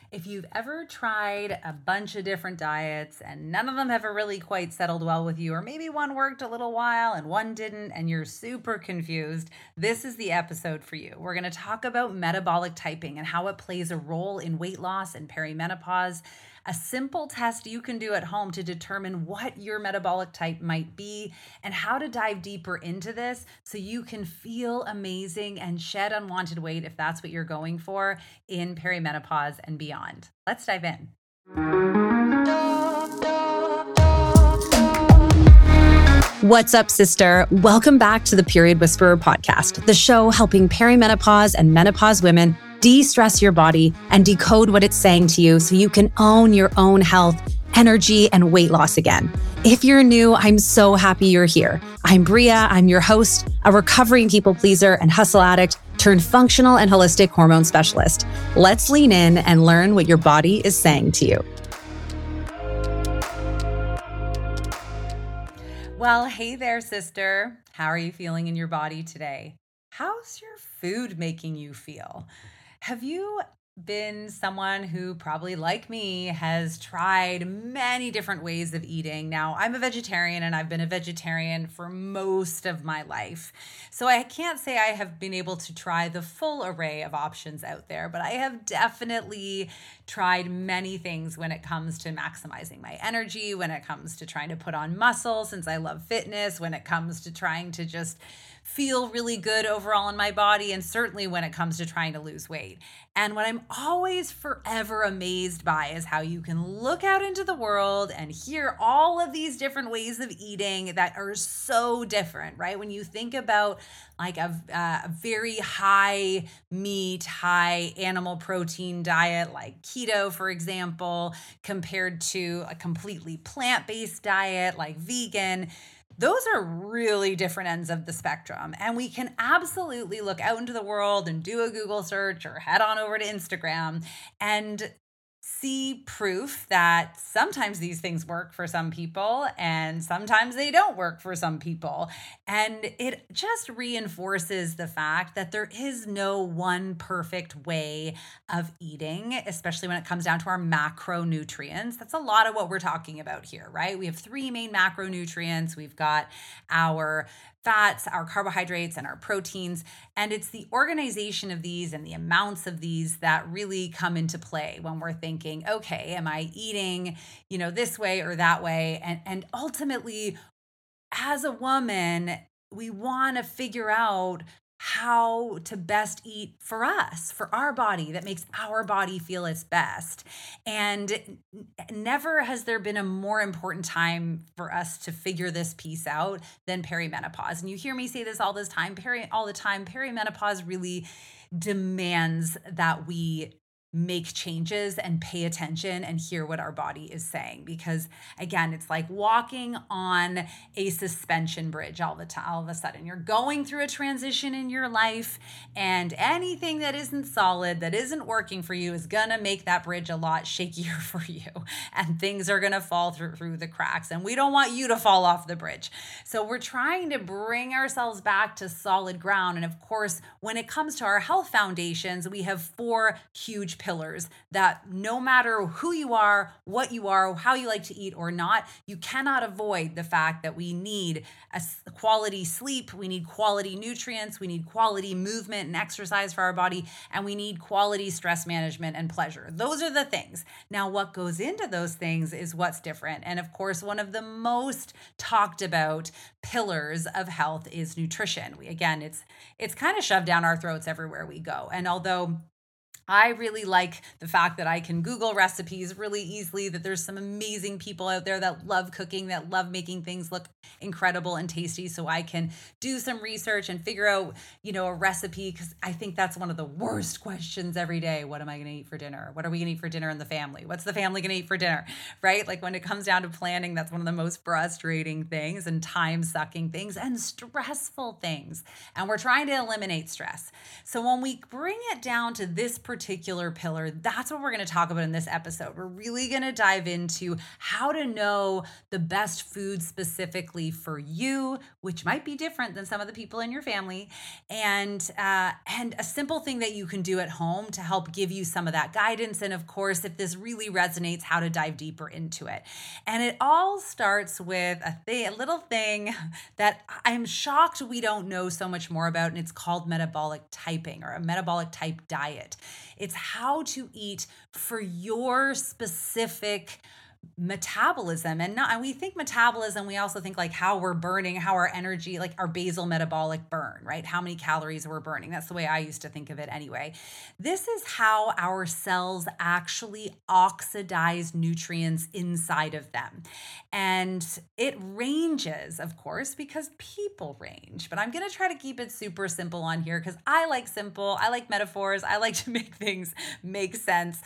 If you've ever tried a bunch of different diets and none of them have really quite settled well with you, or maybe one worked a little while and one didn't, and you're super confused, this is the episode for you. We're going to talk about metabolic typing and how it plays a role in weight loss and perimenopause. A simple test you can do at home to determine what your metabolic type might be and how to dive deeper into this so you can feel amazing and shed unwanted weight if that's what you're going for in perimenopause and beyond. Let's dive in. What's up, sister? Welcome back to the Period Whisperer podcast, the show helping perimenopause and menopause women de-stress your body and decode what it's saying to you so you can own your own health, energy, and weight loss again. If you're new, I'm so happy you're here. I'm Bria. I'm your host, a recovering people pleaser and hustle addict turned functional and holistic hormone specialist. Let's lean in and learn what your body is saying to you. Well, hey there, sister. How are you feeling in your body today? How's your food making you feel? Have you been someone who probably like me has tried many different ways of eating? Now, I'm a vegetarian and I've been a vegetarian for most of my life. So I can't say I have been able to try the full array of options out there, but I have definitely tried many things when it comes to maximizing my energy, when it comes to trying to put on muscle since I love fitness, when it comes to trying to just feel really good overall in my body, and certainly when it comes to trying to lose weight. And what I'm always forever amazed by is how you can look out into the world and hear all of these different ways of eating that are so different, right? When you think about like a very high meat, high animal protein diet like keto, for example, compared to a completely plant-based diet like vegan, those are really different ends of the spectrum. And we can absolutely look out into the world and do a Google search or head on over to Instagram and see proof that sometimes these things work for some people and sometimes they don't work for some people. And it just reinforces the fact that there is no one perfect way of eating, especially when it comes down to our macronutrients. That's a lot of what we're talking about here, right? We have three main macronutrients. We've got our fats, our carbohydrates, and our proteins. And it's the organization of these and the amounts of these that really come into play when we're thinking, okay, am I eating, this way or that way? And ultimately, as a woman, we want to figure out how to best eat for us, for our body, that makes our body feel its best. And never has there been a more important time for us to figure this piece out than perimenopause. And you hear me say this all the time, perimenopause really demands that we make changes and pay attention and hear what our body is saying. Because again, it's like walking on a suspension bridge all the time. All of a sudden, you're going through a transition in your life, and anything that isn't solid, that isn't working for you, is gonna make that bridge a lot shakier for you, and things are gonna fall through the cracks. And we don't want you to fall off the bridge. So we're trying to bring ourselves back to solid ground. And of course, when it comes to our health foundations, we have four huge pillars that no matter who you are, what you are, how you like to eat or not, you cannot avoid the fact that we need a quality sleep, we need quality nutrients, we need quality movement and exercise for our body, and we need quality stress management and pleasure. Those are the things. Now, what goes into those things is what's different. And of course, one of the most talked about pillars of health is nutrition. It's kind of shoved down our throats everywhere we go. And although I really like the fact that I can Google recipes really easily, that there's some amazing people out there that love cooking, that love making things look incredible and tasty. So I can do some research and figure out, a recipe, because I think that's one of the worst questions every day. What am I going to eat for dinner? What are we going to eat for dinner in the family? What's the family going to eat for dinner? Right? Like when it comes down to planning, that's one of the most frustrating things and time-sucking things and stressful things. And we're trying to eliminate stress. So when we bring it down to this particular particular pillar, that's what we're going to talk about in this episode. We're really going to dive into how to know the best food specifically for you, which might be different than some of the people in your family, and a simple thing that you can do at home to help give you some of that guidance. And of course, if this really resonates, how to dive deeper into it. And it all starts with a little thing that I'm shocked we don't know so much more about, and it's called metabolic typing or a metabolic type diet. It's how to eat for your specific metabolism. And we think metabolism, we also think like how we're burning, how our energy, like our basal metabolic burn, right? How many calories we're burning. That's the way I used to think of it anyway. This is how our cells actually oxidize nutrients inside of them. And it ranges, of course, because people range, but I'm going to try to keep it super simple on here because I like simple. I like metaphors. I like to make things make sense.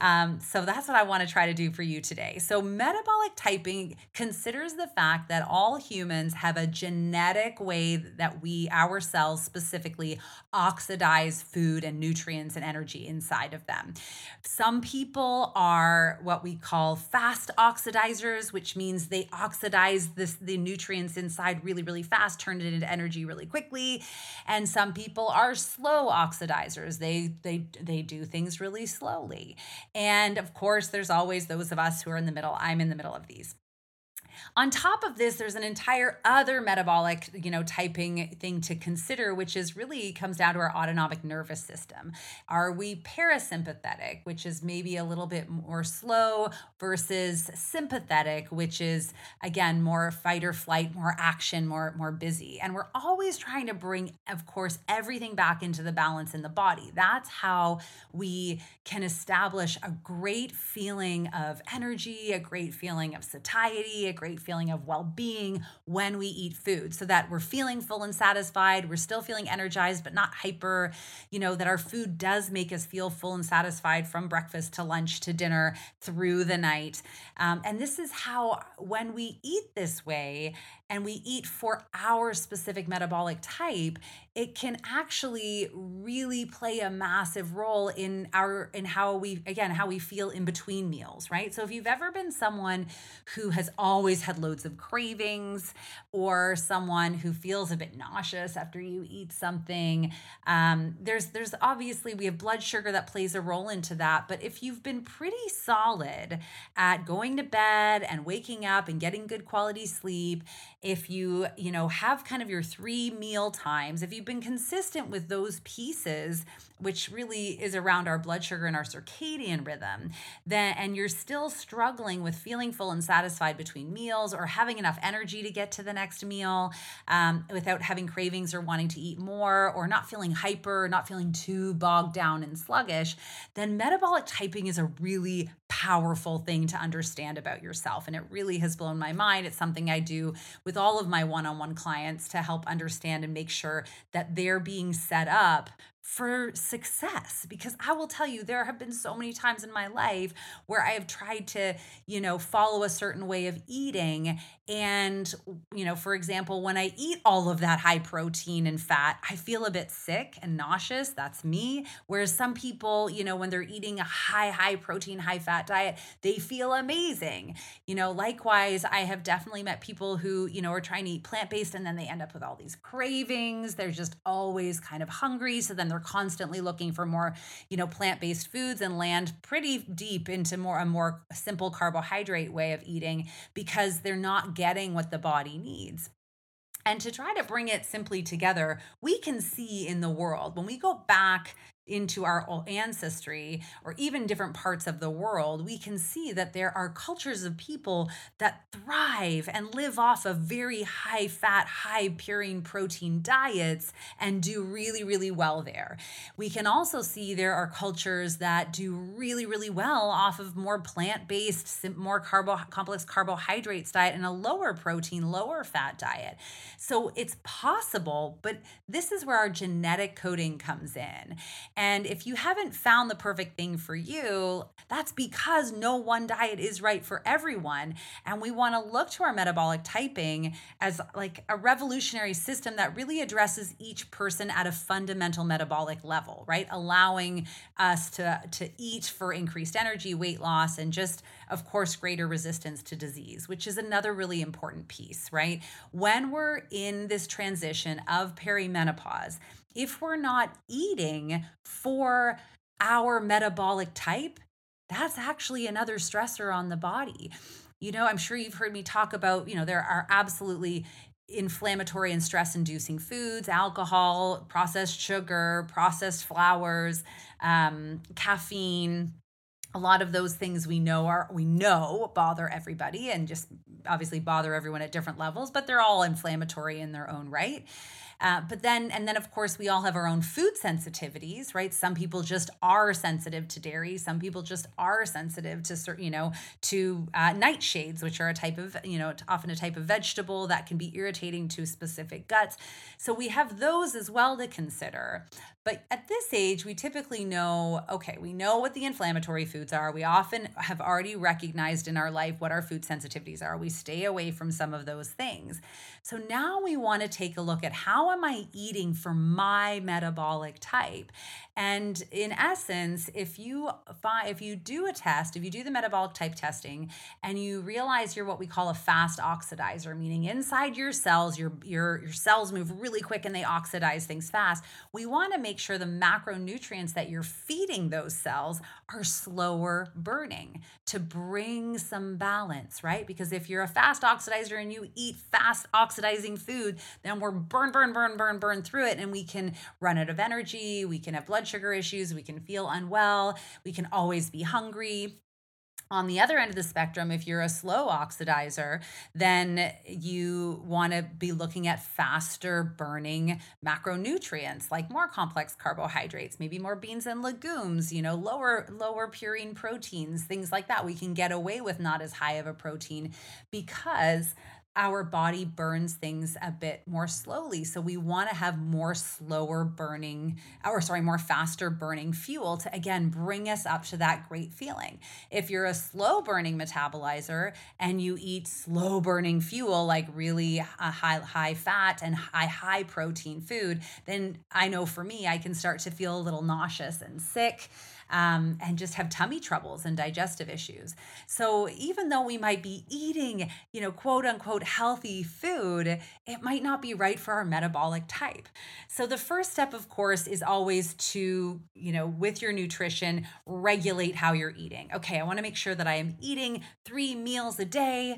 So that's what I want to try to do for you today. So metabolic typing considers the fact that all humans have a genetic way that our cells specifically oxidize food and nutrients and energy inside of them. Some people are what we call fast oxidizers, which means they oxidize the nutrients inside really, really fast, turn it into energy really quickly. And some people are slow oxidizers. They do things really slowly. And of course, there's always those of us who are in the middle. I'm in the middle of these. On top of this, there's an entire other metabolic, typing thing to consider, which is really comes down to our autonomic nervous system. Are we parasympathetic, which is maybe a little bit more slow, versus sympathetic, which is, again, more fight or flight, more action, more busy. And we're always trying to bring, of course, everything back into the balance in the body. That's how we can establish a great feeling of energy, a great feeling of satiety, a great feeling of well-being when we eat food, so that we're feeling full and satisfied. We're still feeling energized, but not hyper, that our food does make us feel full and satisfied from breakfast to lunch to dinner through the night. And this is how, when we eat this way and we eat for our specific metabolic type, it can actually really play a massive role in how we feel in between meals, right? So if you've ever been someone who has always had loads of cravings, or someone who feels a bit nauseous after you eat something, there's obviously, we have blood sugar that plays a role into that. But if you've been pretty solid at going to bed and waking up and getting good quality sleep, if you have kind of your 3 meal times, if you've been consistent with those pieces, which really is around our blood sugar and our circadian rhythm, and you're still struggling with feeling full and satisfied between meals, or having enough energy to get to the next meal without having cravings or wanting to eat more, or not feeling hyper, not feeling too bogged down and sluggish, then metabolic typing is a really powerful thing to understand about yourself. And it really has blown my mind. It's something I do with all of my one-on-one clients to help understand and make sure that they're being set up for success. Because I will tell you, there have been so many times in my life where I have tried to, follow a certain way of eating. And, for example, when I eat all of that high protein and fat, I feel a bit sick and nauseous. That's me. Whereas some people, when they're eating a high protein, high fat diet, they feel amazing. Likewise, I have definitely met people who, are trying to eat plant-based, and then they end up with all these cravings. They're just always kind of hungry. So then they're constantly looking for more, plant-based foods, and land pretty deep into a more simple carbohydrate way of eating, because they're not getting what the body needs. And to try to bring it simply together, we can see in the world, when we go back into our ancestry, or even different parts of the world, we can see that there are cultures of people that thrive and live off of very high fat, high purine protein diets and do really, really well there. We can also see there are cultures that do really, really well off of more plant-based, more complex carbohydrates diet and a lower protein, lower fat diet. So it's possible, but this is where our genetic coding comes in. And if you haven't found the perfect thing for you, that's because no one diet is right for everyone. And we want to look to our metabolic typing as like a revolutionary system that really addresses each person at a fundamental metabolic level, right? Allowing us to eat for increased energy, weight loss, and just, of course, greater resistance to disease, which is another really important piece, right? When we're in this transition of perimenopause, if we're not eating for our metabolic type, that's actually another stressor on the body. I'm sure you've heard me talk about, there are absolutely inflammatory and stress inducing foods, alcohol, processed sugar, processed flours, caffeine. A lot of those things we know bother everybody and just obviously bother everyone at different levels, but they're all inflammatory in their own right. And then of course we all have our own food sensitivities, right? Some people just are sensitive to dairy. Some people just are sensitive to certain, to nightshades, which are a type of, often a type of vegetable that can be irritating to specific guts. So we have those as well to consider. But at this age, we typically know, okay, we know what the inflammatory foods are. We often have already recognized in our life what our food sensitivities are. We stay away from some of those things. So now we want to take a look at how am I eating for my metabolic type? And in essence, if you do a test, if you do the metabolic type testing and you realize you're what we call a fast oxidizer, meaning inside your cells, your cells move really quick and they oxidize things fast. We want to make sure the macronutrients that you're feeding those cells are slower burning to bring some balance, right? Because if you're a fast oxidizer and you eat fast oxidizing food, then we're burn through it, and we can run out of energy, we can have blood sugar issues, we can feel unwell, we can always be hungry. On the other end of the spectrum, if you're a slow oxidizer, then you want to be looking at faster burning macronutrients like more complex carbohydrates, maybe more beans and legumes, lower purine proteins, things like that. We can get away with not as high of a protein because our body burns things a bit more slowly. So we want to have more more faster burning fuel to, again, bring us up to that great feeling. If you're a slow burning metabolizer and you eat slow burning fuel, like really high fat and high protein food, then I know for me, I can start to feel a little nauseous and sick. And just have tummy troubles and digestive issues. So even though we might be eating, quote unquote healthy food, it might not be right for our metabolic type. So the first step, of course, is always to, with your nutrition, regulate how you're eating. Okay, I want to make sure that I am eating 3 meals a day,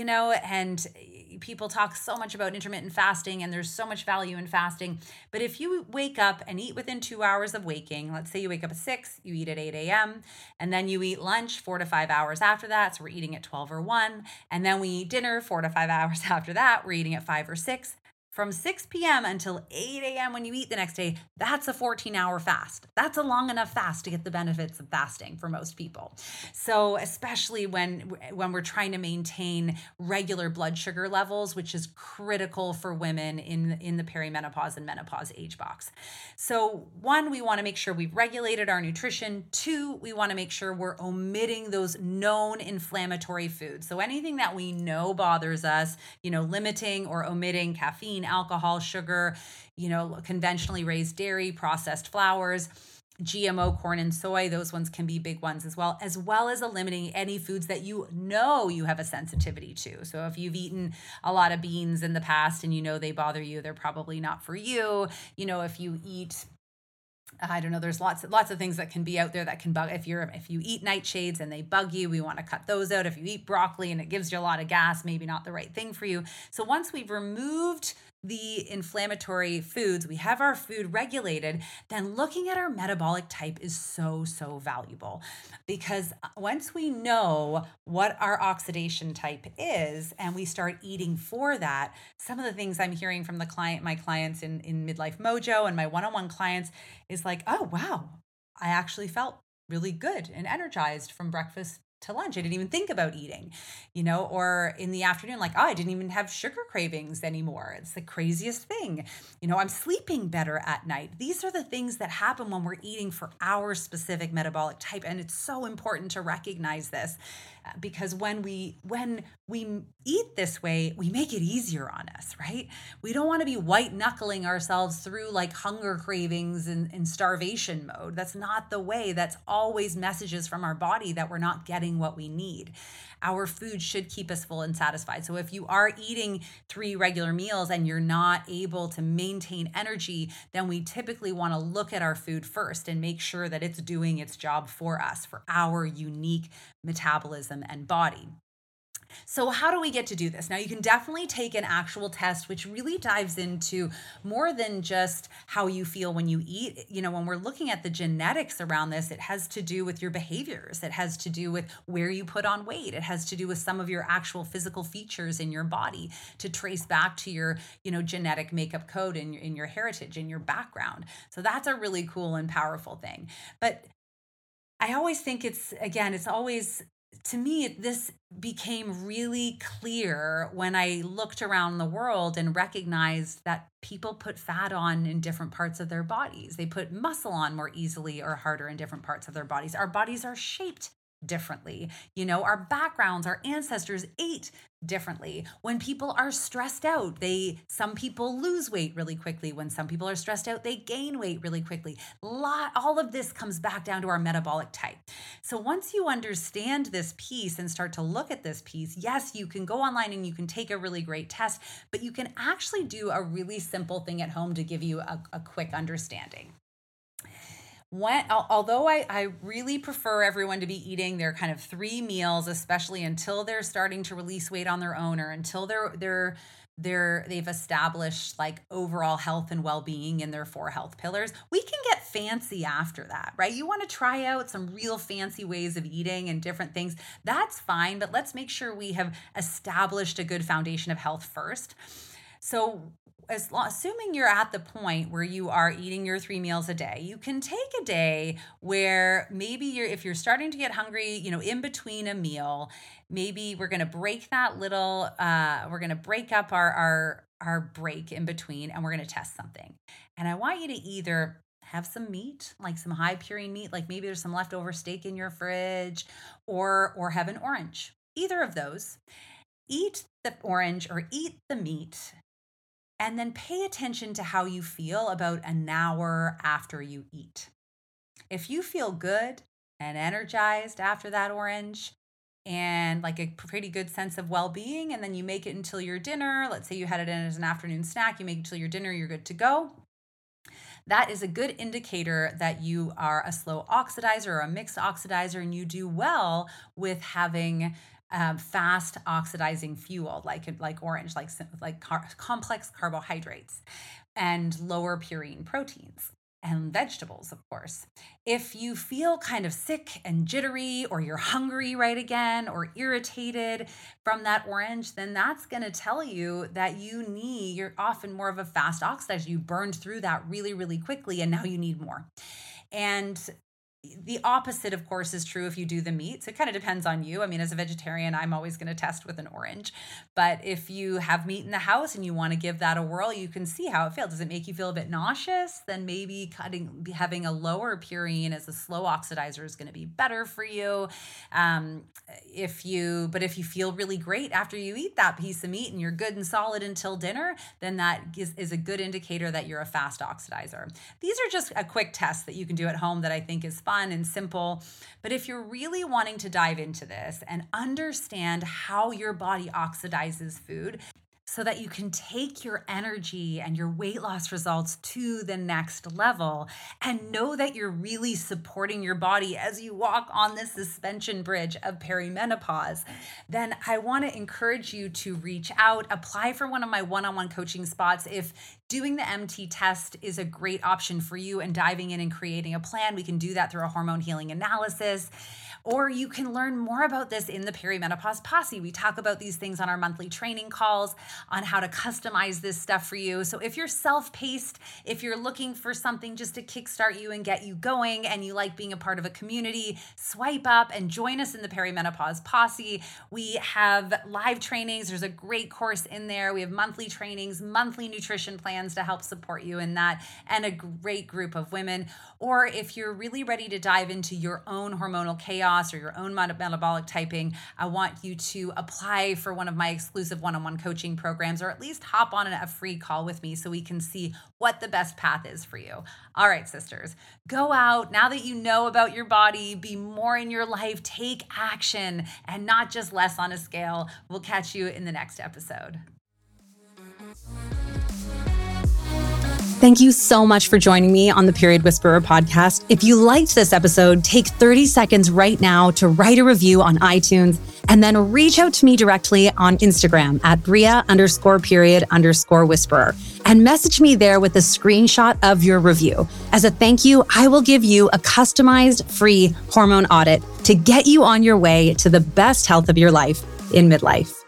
and people talk so much about intermittent fasting, and there's so much value in fasting. But if you wake up and eat within 2 hours of waking, let's say you wake up at 6, you eat at 8 a.m., and then you eat lunch 4 to 5 hours after that. So we're eating at 12 or 1. And then we eat dinner 4 to 5 hours after that. We're eating at 5 or 6. From 6 p.m. until 8 a.m. when you eat the next day, that's a 14-hour fast. That's a long enough fast to get the benefits of fasting for most people. So especially when we're trying to maintain regular blood sugar levels, which is critical for women in the perimenopause and menopause age box. So 1, we want to make sure we've regulated our nutrition. 2, we want to make sure we're omitting those known inflammatory foods. So anything that we know bothers us, limiting or omitting caffeine, alcohol, sugar, conventionally raised dairy, processed flours, GMO corn and soy. Those ones can be big ones as well as eliminating any foods that you have a sensitivity to. So if you've eaten a lot of beans in the past and they bother you, they're probably not for you. If you eat, I don't know, there's lots of things that can be out there that can bug. If you eat nightshades and they bug you, we want to cut those out. If you eat broccoli and it gives you a lot of gas, maybe not the right thing for you. So once we've removed the inflammatory foods, we have our food regulated, then looking at our metabolic type is so valuable, because once we know what our oxidation type is and we start eating for that, some of the things I'm hearing from my clients in Midlife Mojo and my one-on-one clients is like, oh wow, I actually felt really good and energized from breakfast to lunch. I didn't even think about eating, or in the afternoon, like, oh, I didn't even have sugar cravings anymore. It's the craziest thing. I'm sleeping better at night. These are the things that happen when we're eating for our specific metabolic type. And it's so important to recognize this because when we eat this way, we make it easier on us, right? We don't want to be white knuckling ourselves through like hunger cravings and starvation mode. That's not the way. That's always messages from our body that we're not getting what we need. Our food should keep us full and satisfied. So if you are eating 3 regular meals and you're not able to maintain energy, then we typically want to look at our food first and make sure that it's doing its job for us, for our unique metabolism and body. So how do we get to do this? Now, you can definitely take an actual test, which really dives into more than just how you feel when you eat. When we're looking at the genetics around this, it has to do with your behaviors. It has to do with where you put on weight. It has to do with some of your actual physical features in your body to trace back to your, genetic makeup code in your heritage, in your background. So that's a really cool and powerful thing. But I always think it's always, to me, this became really clear when I looked around the world and recognized that people put fat on in different parts of their bodies. They put muscle on more easily or harder in different parts of their bodies. Our bodies are shaped differently. Our backgrounds, our ancestors ate differently. When people are stressed out, some people lose weight really quickly. When some people are stressed out, they gain weight really quickly. All of this comes back down to our metabolic type. So once you understand this piece and start to look at this piece, yes, you can go online and you can take a really great test, but you can actually do a really simple thing at home to give you a quick understanding. Although I really prefer everyone to be eating their kind of 3 meals, especially until they're starting to release weight on their own, or until they've established like overall health and well-being in their 4 health pillars. We can get fancy after that, right? You want to try out some real fancy ways of eating and different things. That's fine, but let's make sure we have established a good foundation of health first. So assuming you're at the point where you are eating your 3 meals a day, you can take a day where maybe if you're starting to get hungry, in between a meal, maybe we're going to break that little, we're going to break up our break in between, and we're going to test something. And I want you to either have some meat, like some high purine meat, like maybe there's some leftover steak in your fridge, or have an orange. Either of those. Eat the orange or eat the meat. And then pay attention to how you feel about an hour after you eat. If you feel good and energized after that orange and like a pretty good sense of well-being, and then you make it until your dinner, let's say you had it in as an afternoon snack, you make it until your dinner, you're good to go. That is a good indicator that you are a slow oxidizer or a mixed oxidizer, and you do well with having fast oxidizing fuel like orange, like complex carbohydrates and lower purine proteins and vegetables, of course. If you feel kind of sick and jittery, or you're hungry right again, or irritated from that orange, then that's going to tell you that you're often more of a fast oxidizer. You burned through that really, really quickly, and now you need more. And the opposite, of course, is true if you do the meat. So it kind of depends on you. I mean, as a vegetarian, I'm always going to test with an orange. But if you have meat in the house and you want to give that a whirl, you can see how it feels. Does it make you feel a bit nauseous? Then maybe having a lower purine as a slow oxidizer is going to be better for you. If you feel really great after you eat that piece of meat and you're good and solid until dinner, then that is a good indicator that you're a fast oxidizer. These are just a quick test that you can do at home that I think is fun and simple. But if you're really wanting to dive into this and understand how your body oxidizes food, so that you can take your energy and your weight loss results to the next level, and know that you're really supporting your body as you walk on this suspension bridge of perimenopause, then I want to encourage you to reach out, apply for one of my one-on-one coaching spots. If doing the MT test is a great option for you and diving in and creating a plan, we can do that through a hormone healing analysis. Or you can learn more about this in the Perimenopause Posse. We talk about these things on our monthly training calls on how to customize this stuff for you. So if you're self-paced, if you're looking for something just to kickstart you and get you going, and you like being a part of a community, swipe up and join us in the Perimenopause Posse. We have live trainings. There's a great course in there. We have monthly trainings, monthly nutrition plans to help support you in that, and a great group of women. Or if you're really ready to dive into your own hormonal chaos or your own metabolic typing, I want you to apply for one of my exclusive one-on-one coaching programs, or at least hop on a free call with me so we can see what the best path is for you. All right, sisters, go out. Now that you know about your body, be more in your life, take action, and not just less on a scale. We'll catch you in the next episode. Thank you so much for joining me on the Period Whisperer podcast. If you liked this episode, take 30 seconds right now to write a review on iTunes, and then reach out to me directly on Instagram at Bria_period_whisperer and message me there with a screenshot of your review. As a thank you, I will give you a customized free hormone audit to get you on your way to the best health of your life in midlife.